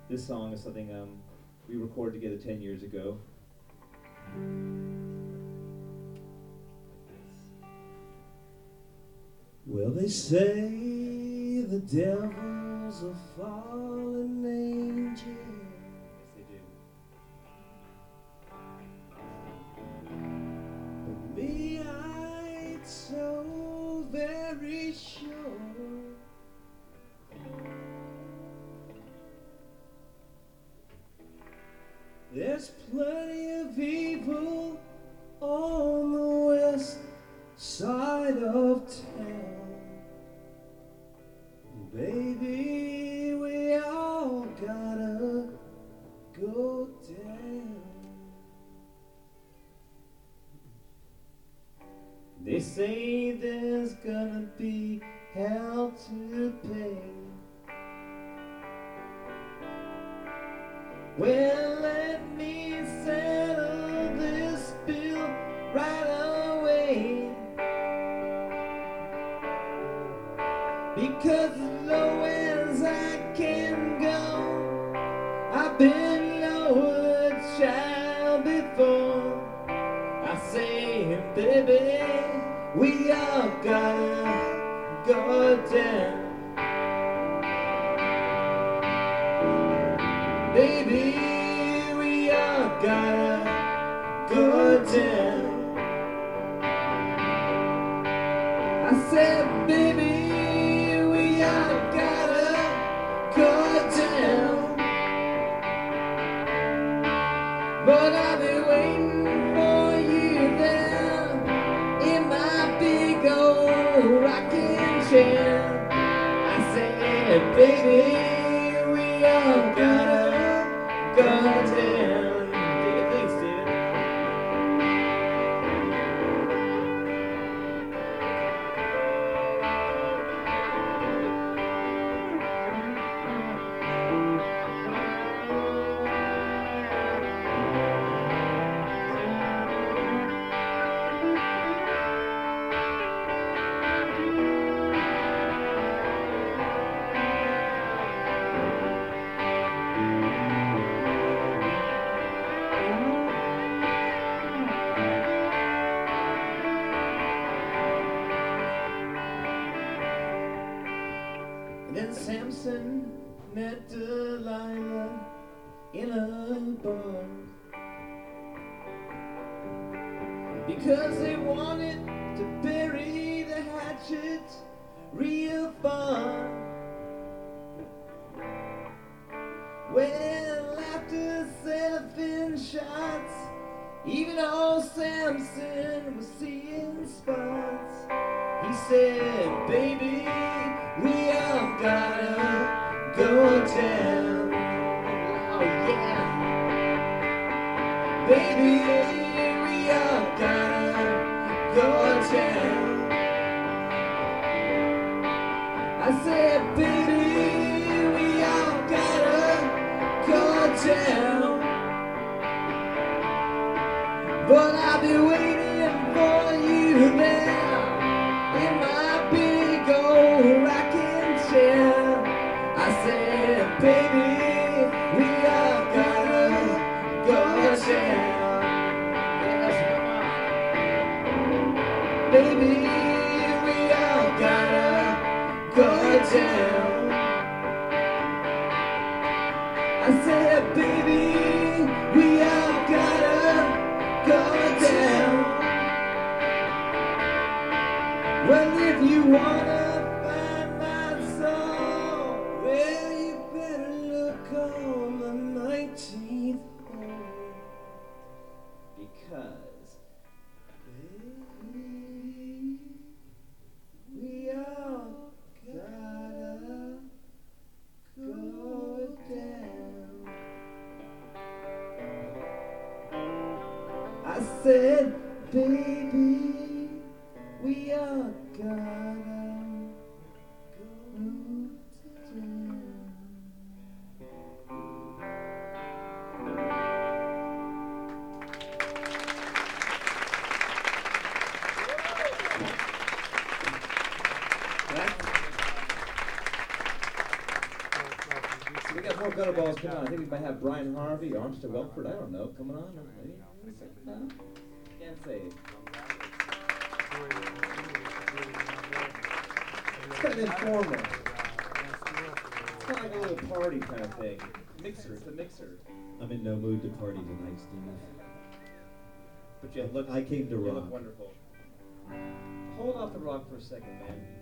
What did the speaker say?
This song is something we recorded together 10 years ago. Well, they say the devil's a fallen angel. Yes, they do. But me, I ain't so very sure. There's plenty of evil on the west side of town. Baby, we all gotta go down. They say there's gonna be hell to pay. Well, let me settle this bill right away, because as low as I can go, I've been lowered, child, before. I say, baby, we all gotta go down. Baby, we all gotta go down. I said, baby, we all gotta go down. But I'll be waiting for you there in my big old rocking chair. I said, baby, we all gotta go down. Do you think, Steven? Then Samson met Delilah in a bar, because they wanted to bury the hatchet real far. Well, after 7 shots, even old Samson was seeing spots. He said, baby, we all gotta go down. Oh yeah. Baby, we all gotta go down. I said, baby, we all gotta go down. But I'll be waiting for you there in my big old rocking chair. I said, baby, we all gotta go down. Yes, baby, we all gotta go down. I said, baby, we all gotta go down. Well, if you wanna find my soul, well, you better look on the 19th hole, because, baby, we all gotta go down. I said, baby, we all gotta go down. We got more gutter balls coming on. I think we might have Brian Harvey, Armstead Welford, I don't know, coming on. Maybe. Can't say. It's kind of informal. It's kind of like a little party kind of thing. Mixer, it's a mixer. I'm in no mood to party tonight, Steve. But you look, I came to you rock. look wonderful. Hold off the rock for a second, man.